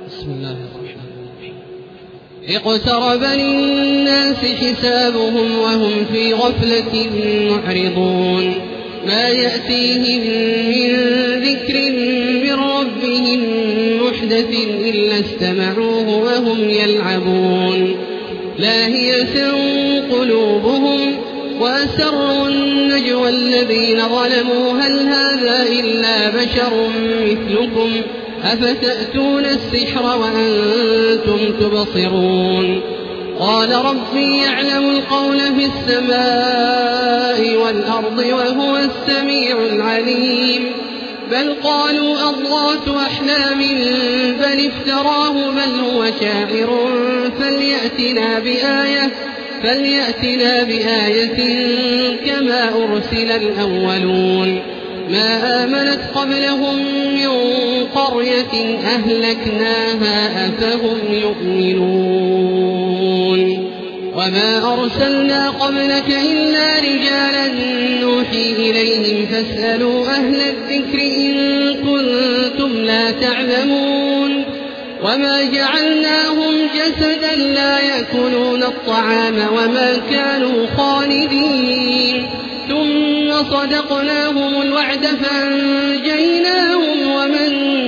بسم الله الرحمن الرحيم. اقترب للناس حسابهم وهم في غفلة معرضون ما يأتيهم من ذكر من ربهم محدث إلا استمعوه وهم يلعبون لاهية قلوبهم وأسروا النجوى الذين ظلموا هل هذا إلا بشر مثلكم أفتأتون السحر وأنتم تبصرون قال ربي يعلم القول في السماء والأرض وهو السميع العليم بل قالوا أضغاث أحلام بل افتراه بل هو شاعر فليأتنا بآية كما أرسل الأولون ما آمنت قبلهم من قرية أهلكناها أفهم يؤمنون وما أرسلنا قبلك إلا رجالا نوحي إليهم فاسألوا أهل الذكر إن كنتم لا تعلمون وما جعلناهم جسدا لا يأكلون الطعام وما كانوا خالدين ثم صدقناهم الوعد فأنجيناهم ومن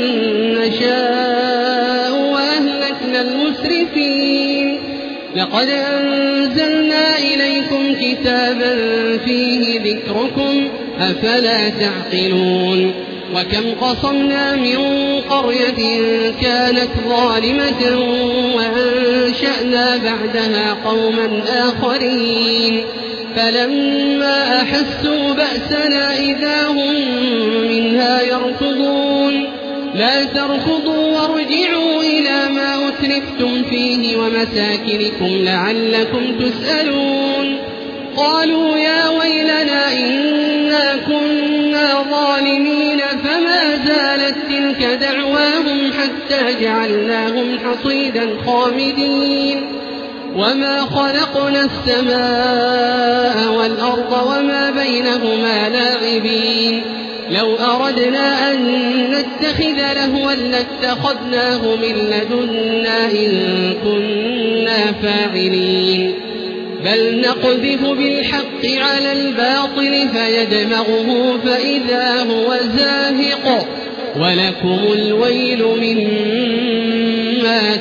نشاء وأهلكنا المسرفين لقد أنزلنا إليكم كتابا فيه ذكركم أفلا تعقلون وكم قصمنا من قرية كانت ظالمة وأنشأنا بعدها قوما آخرين فلما أحسوا بأسنا إذا هم منها يركضون لا تركضوا وارجعوا إلى ما أترفتم فيه ومساكنكم لعلكم تسألون قالوا يا ويلنا إنا كنا ظالمين فما زالت تلك دعواهم حتى جعلناهم حصيدا خامدين وما خلقنا السماء والأرض وما بينهما لاعبين لو أردنا أن نتخذ لهوا لاتخذناه من لدنا إن كنا فاعلين بل نقذف بالحق على الباطل فيدمغه فإذا هو زاهق ولكم الويل مما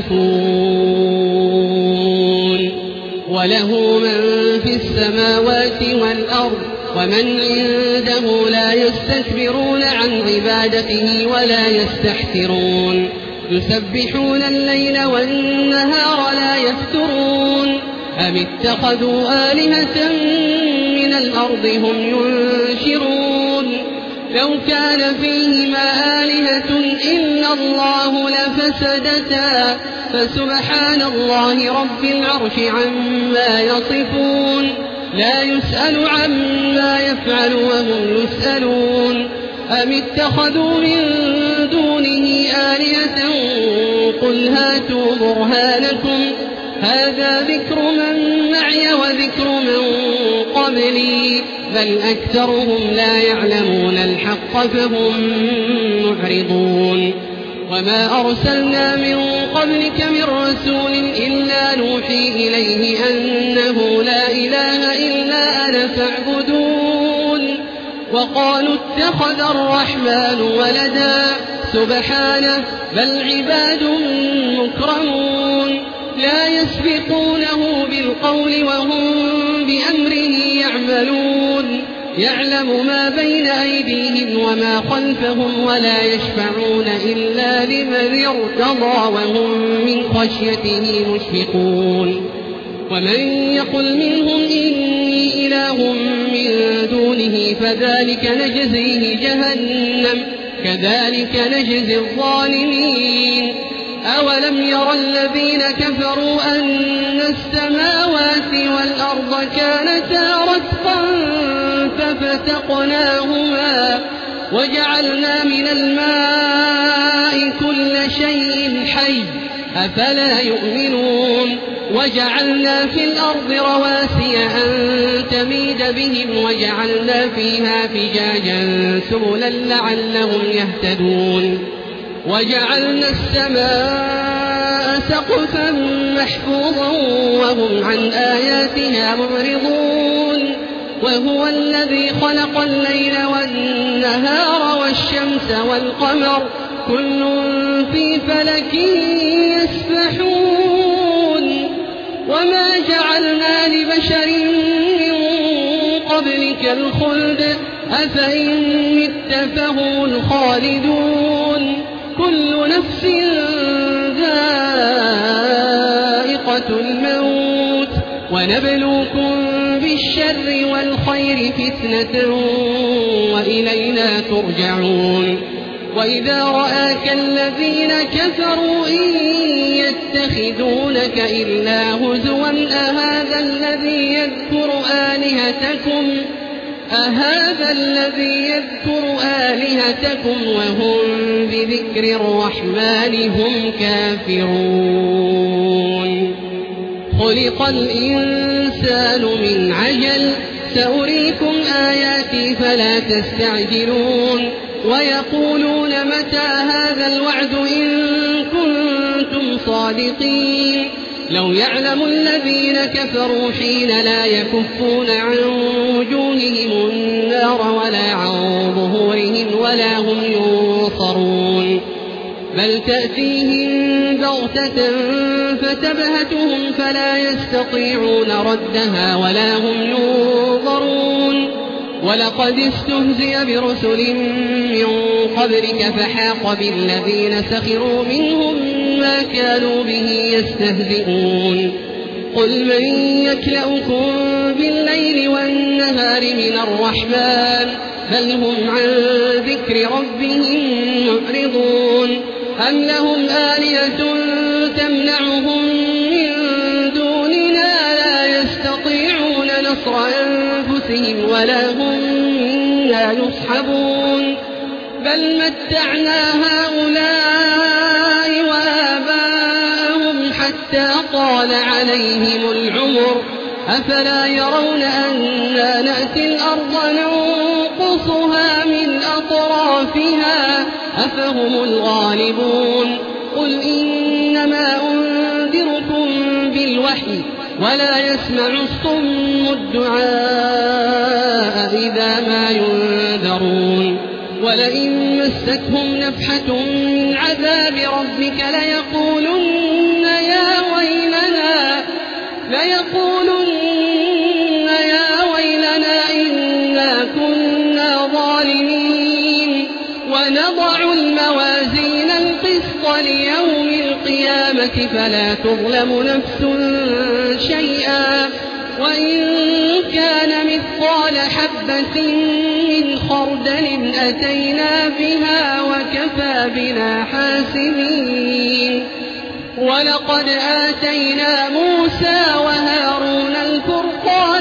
تصفون وله من في السماوات والأرض ومن عنده لا يستكبرون عن عبادته ولا يستحسرون يسبحون الليل والنهار لا يفترون أم اتخذوا آلهة من الأرض هم ينشرون لو كان فيهما آلهة إلا الله لفسدتا فسبحان الله رب العرش عما يصفون لا يسأل عما يفعل وهم يسألون أم اتخذوا من دونه آلهة قل هاتوا برهانكم هذا ذكر من معي وذكر من قبلي بل أكثرهم لا يعلمون الحق فهم معرضون وما أرسلنا من قبلك من رسول إلا نوحي إليه أنه لا إله إلا أنا فاعبدون وقالوا اتخذ الرحمن ولدا سبحانه بل عباد مكرمون لا يسبقونه بالقول وهم بأمره يعملون يعلم ما بين أيديهم وما خلفهم ولا يشفعون إلا لمن ارتضى وهم من خشيته مشفقون ومن يقل منهم إني إله من دونه فذلك نجزيه جهنم كذلك نجزي الظالمين أولم ير الذين كفروا أن السماوات والأرض كانتا رتقا ففتقناهما وجعلنا من الماء كل شيء حي أفلا يؤمنون وجعلنا في الأرض رواسي أن تميد بهم وجعلنا فيها فجاجا سبلا لعلهم يهتدون وجعلنا السماء سقفا محفوظا وهم عن آياتها معرضون وهو الذي خلق الليل والنهار والشمس والقمر كل في فلك يسبحون وما جعلنا لبشر من قبلك الخلد أفإن مت فهم الخالدون كل نفس ذائقة الموت ونبلوكم بالشر والخير فتنة وإلينا ترجعون وإذا رآك الذين كفروا إن يتخذونك إلا هزوا أهذا الذي يذكر آلهتكم وهم بذكر الرحمن هم كافرون خلق الإنسان من عجل سأريكم آياتي فلا تستعجلون ويقولون متى هذا الوعد إن كنتم صادقين لو يعلم الذين كفروا حين لا يكفون عن وجوههم النار ولا عن ظهورهم ولا هم ينصرون بل تأتيهم بغتة فتبهتهم فلا يستطيعون ردها ولا هم ينظرون ولقد استهزئ برسل من قبلك فحاق بالذين سخروا منهم ما كانوا به يستهزئون قل من يكلؤكم بالليل والنهار من الرحمن بل هم عن ذكر ربهم معرضون أم لهم آلهة تمنعهم من دوننا لا يستطيعون نصر أنفسهم ولا هم منا يصحبون بل متعنا هؤلاء وآباءهم حتى طال عليهم العمر أفلا يرون أنا نأتي الأرض ننقصها من أطرافها أفهم الغالبون قل إنما أنذركم بالوحي ولا يسمع الصم الدعاء إذا ما ينذرون ولئن مستهم نفحة من عذاب ربك ليقولن يا ويلنا إنا كنا ظالمين ونضع الموازين القسط ليوم القيامة فلا تظلم نفس شيئا وإن كان مثقال حبة من خردل أتينا بها وكفى بنا حاسبين ولقد آتينا موسى وهارون الفرقان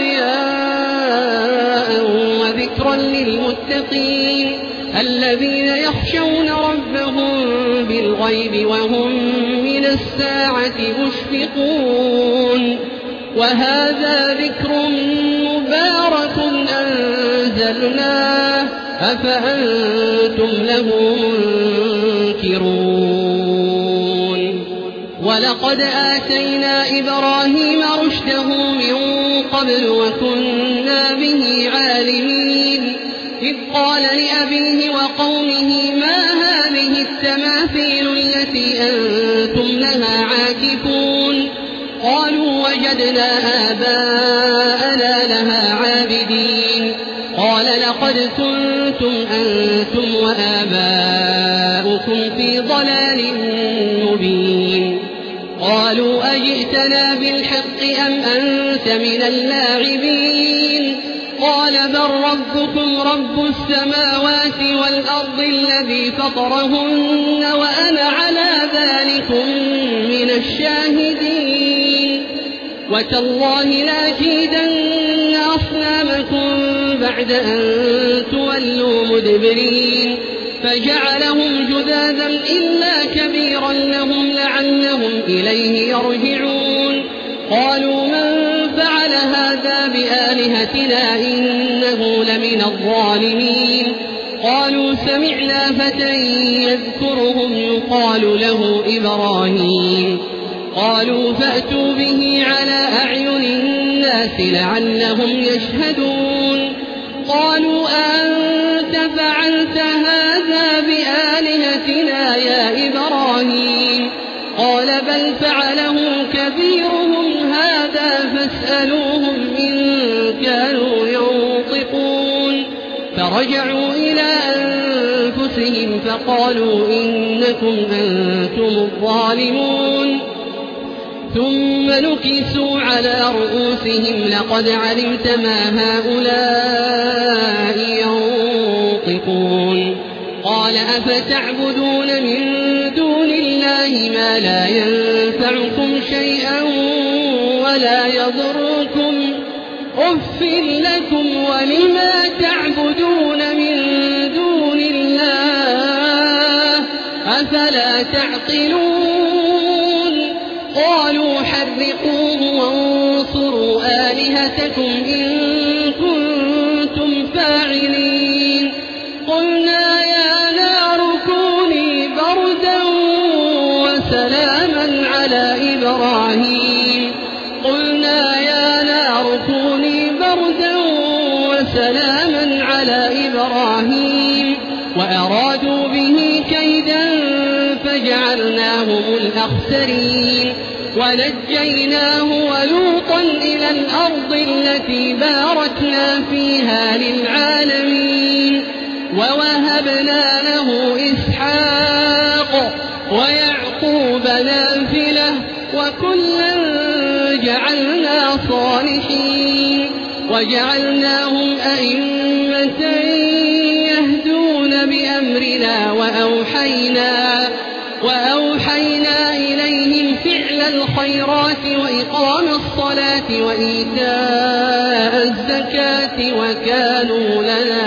وضياء وذكرا للمتقين الذين يخشون ربهم بالغيب وهم من الساعة مشفقون وهذا ذكر مبارك أنزلناه أفأنتم له منكرون ولقد آتينا إبراهيم رشده من قبل وكنا به عالمين إذ قال لأبيه وقومه ما هذه التماثيل التي أنتم لها عاكفون قالوا وجدنا آباءنا لها عابدين قال لقد كنتم أنتم وآباؤكم في ضلال مبين قالوا أجئتنا بالحق أم أنت من اللاعبين قال بل ربكم رب السماوات والأرض الذي فطرهن وأنا على ذلكم من الشاهدين وتالله لأكيدن أصنامكم بعد أن تولوا مدبرين فجعلهم جذاذا إلا كبيرا لهم لعلهم إليه يرجعون قالوا من فعل هذا بآلهتنا إنه لمن الظالمين قالوا سمعنا فتى يذكرهم يقال له إبراهيم. قالوا فأتوا به على أعين الناس لعلهم يشهدون. قالوا أنت فعلت هذا بآلهتنا يا إبراهيم؟ قال بل فعله كبيرهم هذا فاسألوهم إن كانوا ينطقون. فرجعوا إلى أنفسهم فقالوا إنكم أنتم الظالمون. ثم نكسوا على رؤوسهم لقد علمت ما هؤلاء ينطقون. قال أفتعبدون من دون الله ما لا ينفعكم شيئا ولا يضركم أف لكم ولما تعبدون من دون الله أفلا تعقلون. قالوا حرقوه وانصروا آلهتكم إن كنتم فاعلين. قلنا يا نار كوني بردا وسلاما على إبراهيم. قلنا يا نار كوني بردا وسلاما على إبراهيم وأرادوا به كيدا فجعلناهم الأخسرين. ونجيناه ولوطا إلى الأرض التي باركنا فيها للعالمين. ووهبنا له إسحاق ويعقوب نافلة وكلا جعلنا صالحين وجعلناهم أئمة يهدون بأمرنا وأوحينا إليهم فعل الخيرات وإقام الصلاة وإيتاء الزكاة وكانوا لنا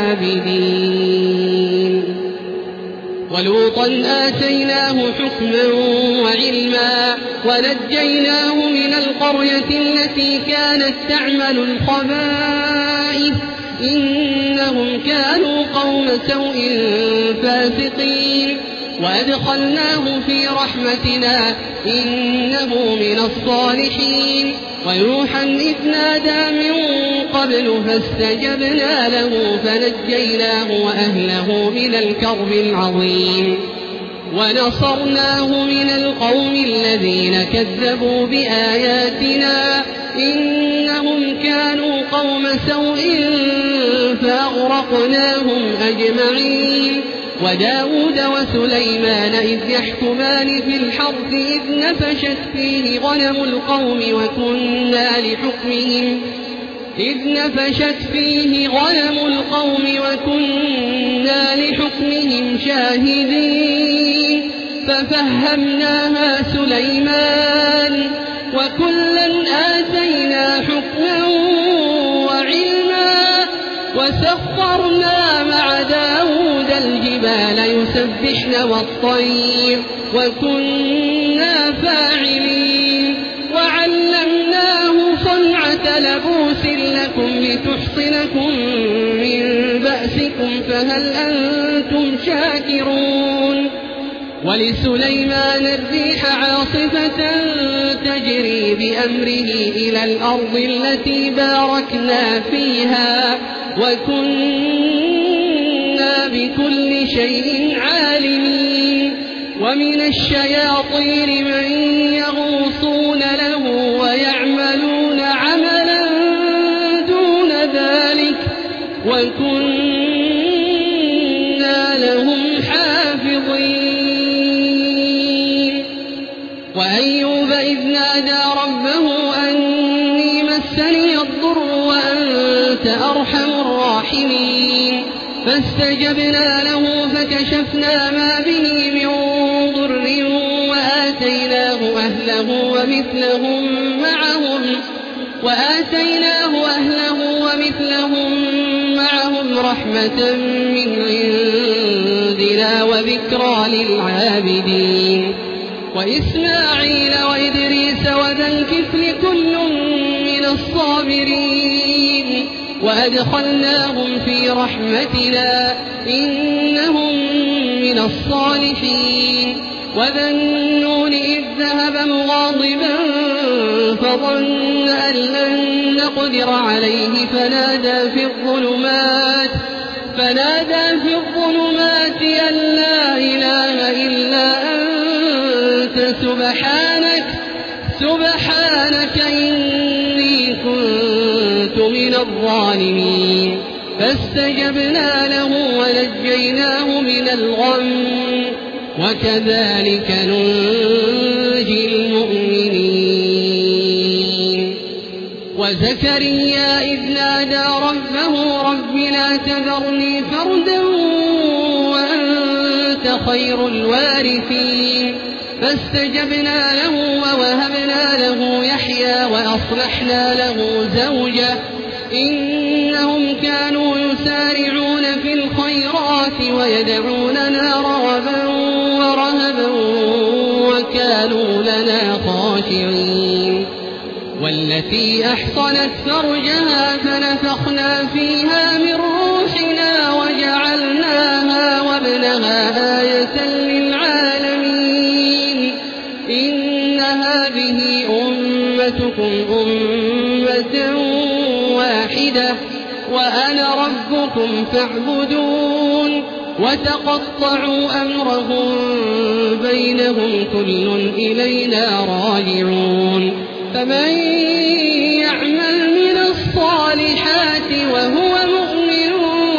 عابدين. ولوطا آتيناه حكما وعلما ونجيناه من القرية التي كانت تعمل الخبائث إنهم كانوا قوم سوء فاسقين. وأدخلناه في رحمتنا إنه من الصالحين. ونوحا إذ نادى من قبل فاستجبنا له فنجيناه وأهله من الكرب العظيم. ونصرناه من القوم الذين كذبوا بآياتنا إنهم كانوا قوم سوء فأغرقناهم أجمعين. وداود وسليمان إذ يحكمان في الحرث إذ نفشت فيه غنم القوم وكنا لحكمهم شاهدين. ففهمناها سليمان وكلا آتينا حكما وعلما وسخرنا مع داود الجبال يسبحن والطير وكنا فاعلين. وعلمناه صنعة لبوس لكم لتحصنكم من بأسكم فهل أنتم شاكرون. ولسليمان الريح عاصفة تجري بأمره إلى الأرض التي باركنا فيها وكنا بكل شيء عالمين. ومن الشياطين من يغوصون له ويعملون عملا دون ذلك وكنا لهم حافظين. وأيوب إذ نادى ربه أني مسني الضر وأنت أرحم الراحمين. فاستجبنا له فكشفنا ما به من ضر وآتيناه أهله ومثلهم معهم رحمة من عندنا وذكرى للعابدين. وإسماعيل وإدريس وذا الكفل كل من الصابرين. وأدخلناهم في رحمتنا إنهم من الصالحين وذا النون إذ ذهب مغاضبا فظن أن لن نقدر عليه فنادى في الظلمات أن لا إله إلا أنت سبحانك إني كنت من الظالمين فاستجبنا له ونجيناه من الغم وكذلك ننجي المؤمنين وزكريا إذ نادى ربه رب لا تذرني فردا وأنت خير الوارثين فاستجبنا له ووهبنا له يحيى وأصلحنا له زوجه إنهم كانوا يسارعون في الخيرات ويدعوننا رغبا ورهبا وكانوا لنا خاشعين والتي أحصنت فرجها فنفخنا فيها من روحنا وجعلناها وابنها آية للعالمين إن هذه أمتكم أمة واحدة وأنا ربكم فاعبدون وتقطعوا أمرهم بينهم كل إلينا راجعون فمن يعمل من الصالحات وهو مؤمن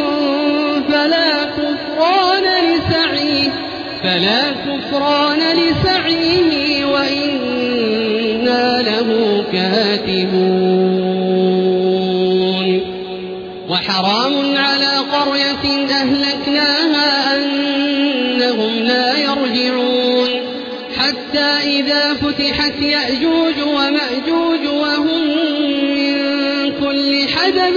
فلا كفران لسعيه وإنا له كاتبون وحرام على قرية أهلكناها أنهم لا يرجعون حتى إذا فتحت يأجوج ومأجوج وهم من كل حدب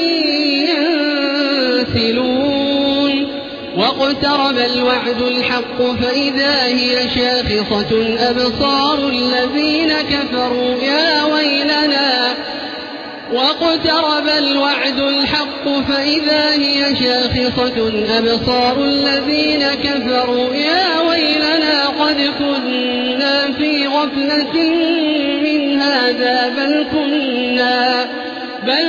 ينسلون واقترب الوعد الحق فإذا هي شاخصة أبصار الذين كفروا يا ويلنا واقترب الوعد الحق فإذا هي شاخصة أبصار الذين كفروا يا ويلنا قد كنا في غفلة من هذا بل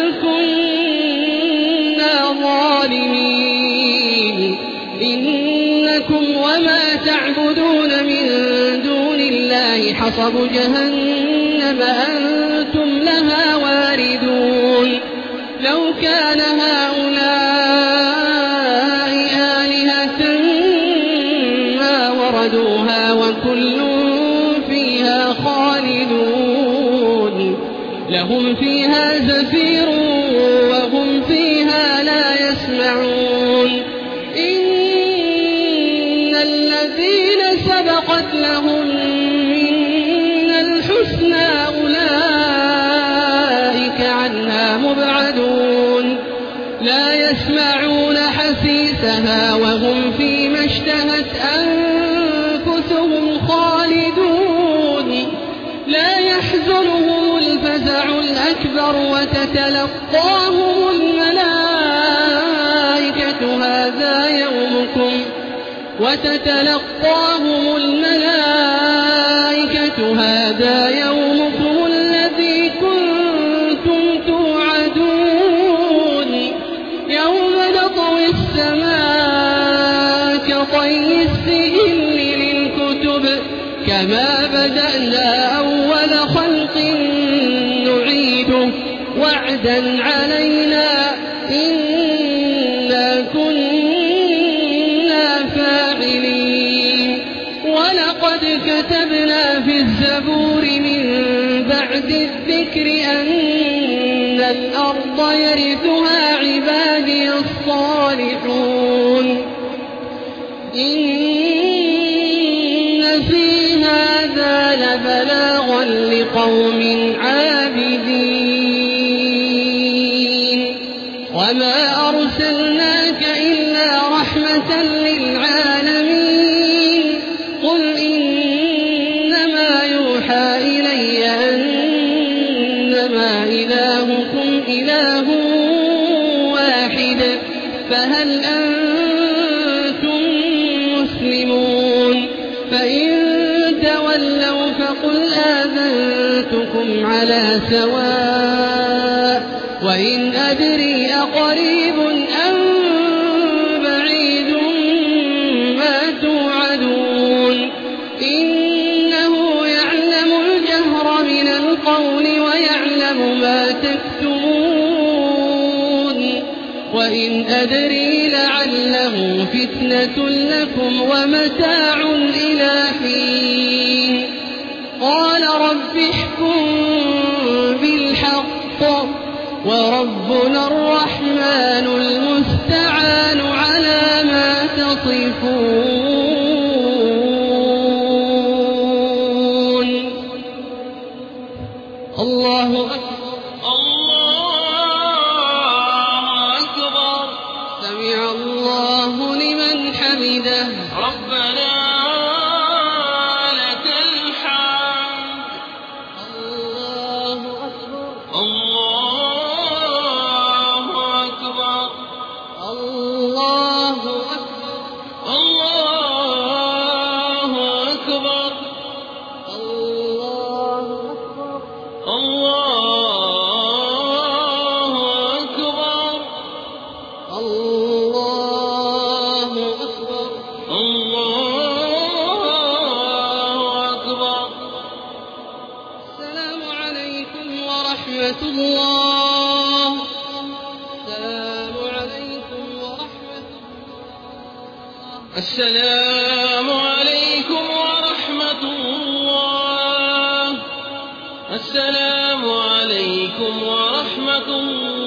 كنا ظالمين إنكم وما تعبدون من دون الله حصب جهنم أنتم لها واردون لو كان هؤلاء آلهة ما وردوها وكل فيها خالدون لهم فيها زفير وهم فيها لا يسمعون إن الذين سبقت لهم من الحسنى أولئك عنها مبعدون لا يسمعون حسيسها وهم فيما اشتهت أنفسهم خالدون لا يحزنهم الفزع الأكبر وتتلقاهم الملائكة هذا يومكم الذي كنتم توعدون يوم نطوي السماء كطي السجل للكتب كما بدأنا أول خلق نعيده وعدا علينا إنا كنا فاعلين ولقد كتبنا في الزبور من بعد الذكر أن الأرض يرثها عبادي الصالحون إن في هذا لبلاغا لقوم عابدين وما أرسلناك إلا رحمة للعالمين قل إنما يوحى إلي أنما إلهكم إله تولوا فقل آذنتكم على سواء وإن أدري أقريب أم بعيد ما توعدون إنه يعلم الجهر من القول ويعلم ما تكتمون وإن أدري لعله فتنة لكم ومتاع إلى حين قال رب احكم بالحق وربنا الرحمن المستعان على ما تصفون الله أكبر الله أكبر سمع الله لمن حمده ربنا لك الحمد الله أكبر الله أكبر الله أكبر الله أكبر الله أكبر الله أكبر الله أكبر الله أكبر السلام عليكم ورحمة الله السلام عليكم ورحمة الله السلام عليكم ورحمة الله السلام عليكم ورحمة الله